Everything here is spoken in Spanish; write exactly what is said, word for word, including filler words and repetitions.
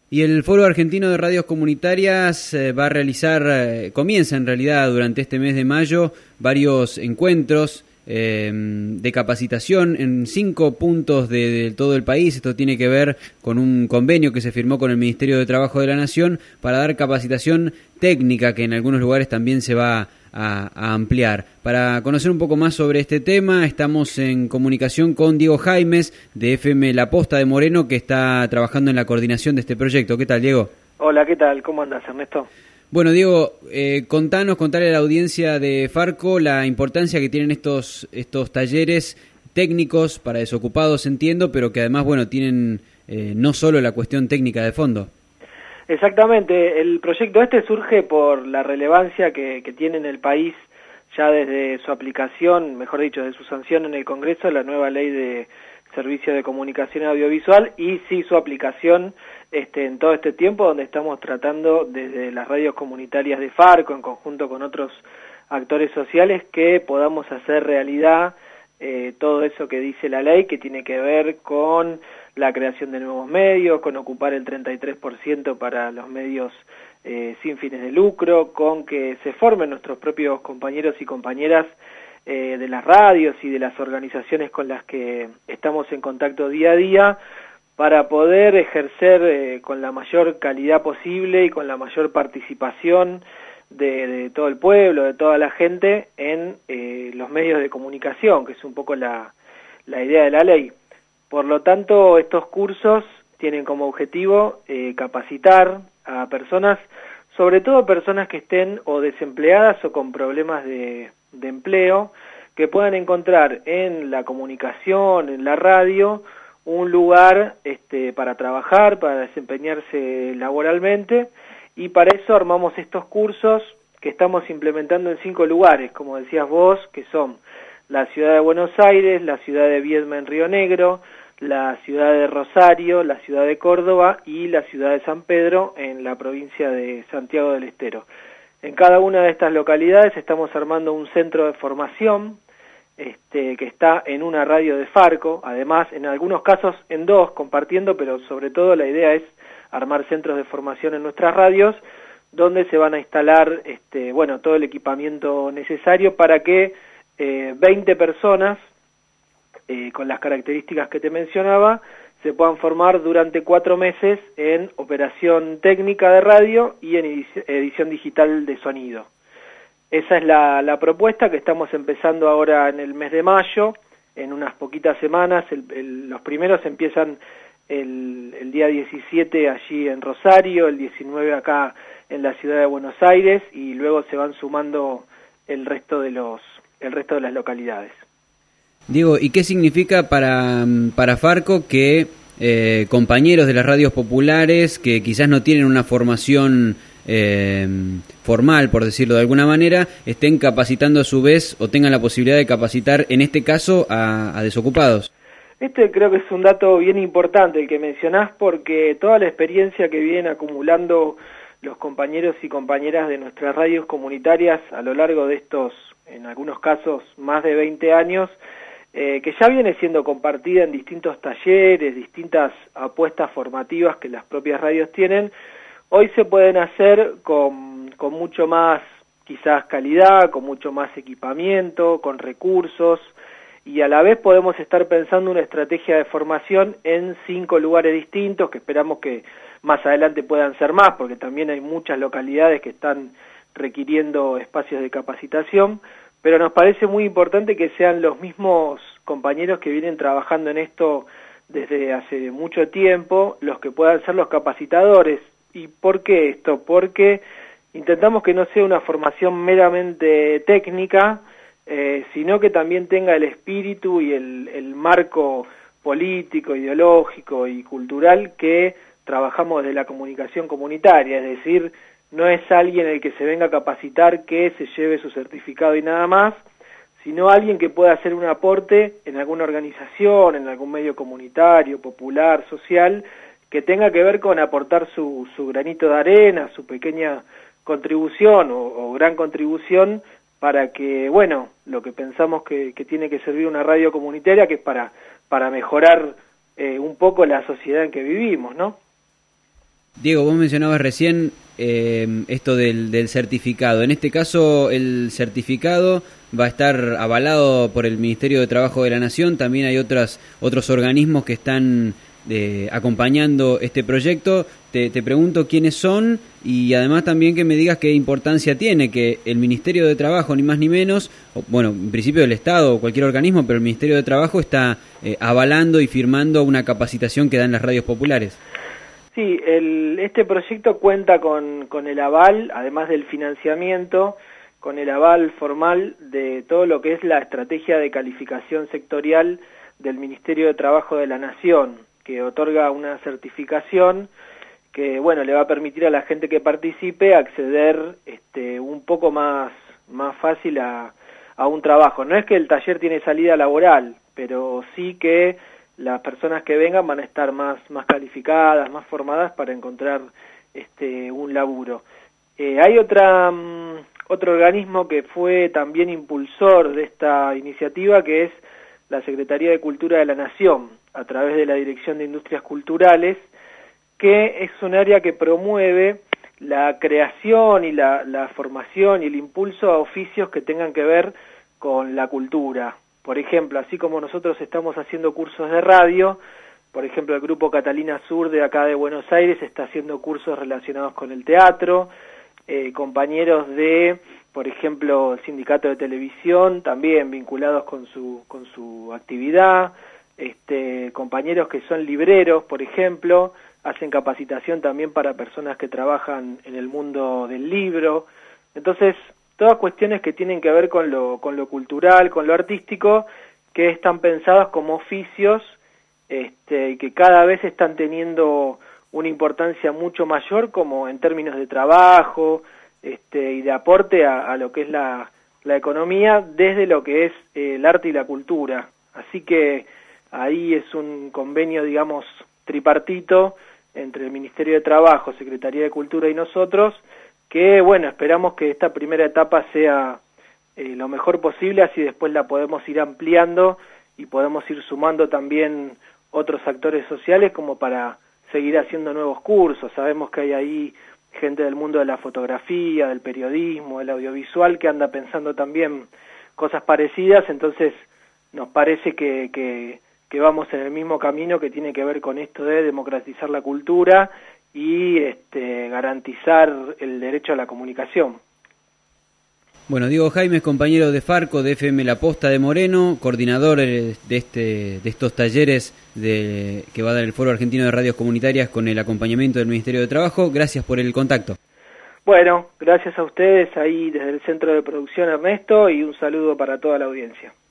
Y el Foro Argentino de Radios Comunitarias eh, va a realizar, eh, comienza en realidad durante este mes de mayo, varios encuentros eh, de capacitación en cinco puntos de, de todo el país. Esto tiene que ver con un convenio que se firmó con el Ministerio de Trabajo de la Nación para dar capacitación técnica, que en algunos lugares también se va a, a ampliar. Para conocer un poco más sobre este tema, estamos en comunicación con Diego Jaimes, de F M La Posta de Moreno, que está trabajando en la coordinación de este proyecto. ¿Qué tal, Diego? Hola, ¿qué tal? ¿Cómo andas, Ernesto? Bueno, Diego, eh, contanos, contarle a la audiencia de Farco la importancia que tienen estos estos talleres técnicos para desocupados, entiendo, pero que además, bueno, tienen eh, no solo la cuestión técnica de fondo. Exactamente, el proyecto este surge por la relevancia que, que tiene en el país ya desde su aplicación, mejor dicho, desde su sanción en el Congreso, la nueva ley de servicio de comunicación audiovisual, y sí su aplicación este, en todo este tiempo, donde estamos tratando desde las radios comunitarias de Farco, en conjunto con otros actores sociales, que podamos hacer realidad eh, todo eso que dice la ley, que tiene que ver con la creación de nuevos medios, con ocupar el treinta y tres por ciento para los medios eh, sin fines de lucro, con que se formen nuestros propios compañeros y compañeras eh, de las radios y de las organizaciones con las que estamos en contacto día a día, para poder ejercer eh, con la mayor calidad posible y con la mayor participación de, de todo el pueblo, de toda la gente en eh, los medios de comunicación, que es un poco la, la idea de la ley. Por lo tanto, estos cursos tienen como objetivo eh, capacitar a personas, sobre todo personas que estén o desempleadas o con problemas de, de empleo, que puedan encontrar en la comunicación, en la radio, un lugar este, para trabajar, para desempeñarse laboralmente, y para eso armamos estos cursos que estamos implementando en cinco lugares, como decías vos, que son la ciudad de Buenos Aires, la ciudad de Viedma en Río Negro, la ciudad de Rosario, la ciudad de Córdoba y la ciudad de San Pedro en la provincia de Santiago del Estero. En cada una de estas localidades estamos armando un centro de formación este, que está en una radio de Farco, además en algunos casos en dos, compartiendo, pero sobre todo la idea es armar centros de formación en nuestras radios, donde se van a instalar este, bueno, todo el equipamiento necesario para que eh, veinte personas Eh, con las características que te mencionaba, se puedan formar durante cuatro meses en operación técnica de radio y en edición, edición digital de sonido. Esa es la, la propuesta que estamos empezando ahora en el mes de mayo, en unas poquitas semanas. El, el, los primeros empiezan el, el día diecisiete allí en Rosario, el diecinueve acá en la ciudad de Buenos Aires, y luego se van sumando el resto de los, el resto de las localidades. Diego, ¿y qué significa para, para Farco que eh, compañeros de las radios populares que quizás no tienen una formación eh, formal, por decirlo de alguna manera, estén capacitando a su vez o tengan la posibilidad de capacitar, en este caso, a, a desocupados? Este creo que es un dato bien importante el que mencionás, porque toda la experiencia que vienen acumulando los compañeros y compañeras de nuestras radios comunitarias a lo largo de estos, en algunos casos, más de veinte años, Eh, que ya viene siendo compartida en distintos talleres, distintas apuestas formativas que las propias radios tienen, hoy se pueden hacer con, con mucho más quizás calidad, con mucho más equipamiento, con recursos, y a la vez podemos estar pensando una estrategia de formación en cinco lugares distintos, que esperamos que más adelante puedan ser más, porque también hay muchas localidades que están requiriendo espacios de capacitación, pero nos parece muy importante que sean los mismos compañeros que vienen trabajando en esto desde hace mucho tiempo los que puedan ser los capacitadores. ¿Y por qué esto? Porque intentamos que no sea una formación meramente técnica, eh, sino que también tenga el espíritu y el, el marco político, ideológico y cultural que trabajamos desde la comunicación comunitaria, es decir, no es alguien el que se venga a capacitar que se lleve su certificado y nada más, sino alguien que pueda hacer un aporte en alguna organización, en algún medio comunitario, popular, social, que tenga que ver con aportar su, su granito de arena, su pequeña contribución o, o gran contribución para que, bueno, lo que pensamos que, que tiene que servir una radio comunitaria, que es para, para mejorar eh, un poco la sociedad en que vivimos, ¿no? Diego, vos mencionabas recién eh, esto del, del certificado. En este caso, el certificado va a estar avalado por el Ministerio de Trabajo de la Nación. También hay otras, otros organismos que están eh, acompañando este proyecto. Te, te pregunto quiénes son y además también que me digas qué importancia tiene que el Ministerio de Trabajo, ni más ni menos, o, bueno, en principio el Estado o cualquier organismo, pero el Ministerio de Trabajo está eh, avalando y firmando una capacitación que dan las radios populares. Sí, el, este proyecto cuenta con, con el aval, además del financiamiento, con el aval formal de todo lo que es la estrategia de calificación sectorial del Ministerio de Trabajo de la Nación, que otorga una certificación que, bueno, le va a permitir a la gente que participe acceder este, un poco más, más fácil a, a un trabajo. No es que el taller tiene salida laboral, pero sí que las personas que vengan van a estar más, más calificadas, más formadas para encontrar este, un laburo. Eh, hay otra, um, otro organismo que fue también impulsor de esta iniciativa, que es la Secretaría de Cultura de la Nación, a través de la Dirección de Industrias Culturales, que es un área que promueve la creación y la, la formación y el impulso a oficios que tengan que ver con la cultura. Por ejemplo, así como nosotros estamos haciendo cursos de radio, por ejemplo, el Grupo Catalina Sur de acá de Buenos Aires está haciendo cursos relacionados con el teatro, eh, compañeros de, por ejemplo, el Sindicato de Televisión, también vinculados con su, con su actividad, este, compañeros que son libreros, por ejemplo, hacen capacitación también para personas que trabajan en el mundo del libro. Entonces, todas cuestiones que tienen que ver con lo, con lo cultural, con lo artístico, que están pensadas como oficios este, y que cada vez están teniendo una importancia mucho mayor como en términos de trabajo este, y de aporte a, a lo que es la, la economía desde lo que es eh, el arte y la cultura. Así que ahí es un convenio, digamos, tripartito entre el Ministerio de Trabajo, Secretaría de Cultura y nosotros, que, bueno, esperamos que esta primera etapa sea eh, lo mejor posible, así después la podemos ir ampliando y podemos ir sumando también otros actores sociales como para seguir haciendo nuevos cursos. Sabemos que hay ahí gente del mundo de la fotografía, del periodismo, del audiovisual, que anda pensando también cosas parecidas, entonces nos parece que, que, que vamos en el mismo camino que tiene que ver con esto de democratizar la cultura y este, garantizar el derecho a la comunicación. Bueno, Diego Jaimes, compañero de Farco, de F M La Posta de Moreno, coordinador de este de estos talleres de, que va a dar el Foro Argentino de Radios Comunitarias con el acompañamiento del Ministerio de Trabajo. Gracias por el contacto. Bueno, gracias a ustedes ahí desde el Centro de Producción Ernesto y un saludo para toda la audiencia.